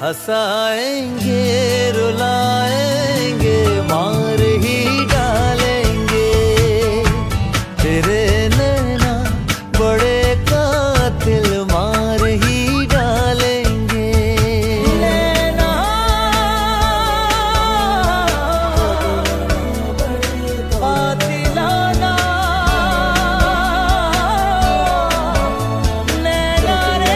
हंसाएंगे रुलाएंगे मार ही डालेंगे। तेरे नैना बड़े कातिल मार ही डालेंगे। नैना कातिलाना नैना रे।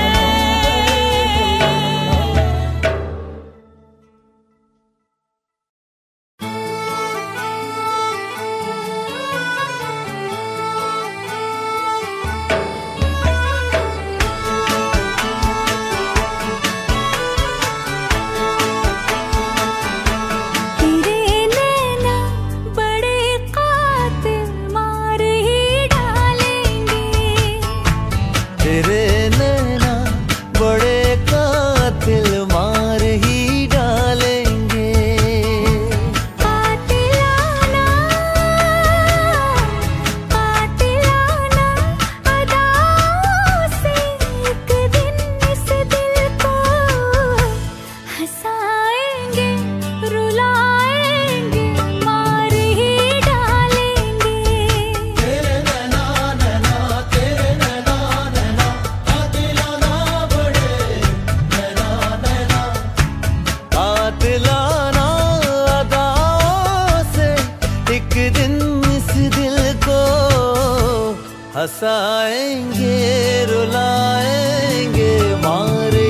तेरे नैना बड़े कातिल मार ही डालेंगे। कातिलाना कातिलाना अदाओं से एक दिन इस दिल को हंसाएंगे रुलाएंगे मार ही डालेंगे। तेरे नैना नैना तेरे नैना नैना कातिलाना बड़े नैना नैना। कातिलाना अदाओं से एक दिन इस दिल को हंसाएंगे रुलाएंगे मार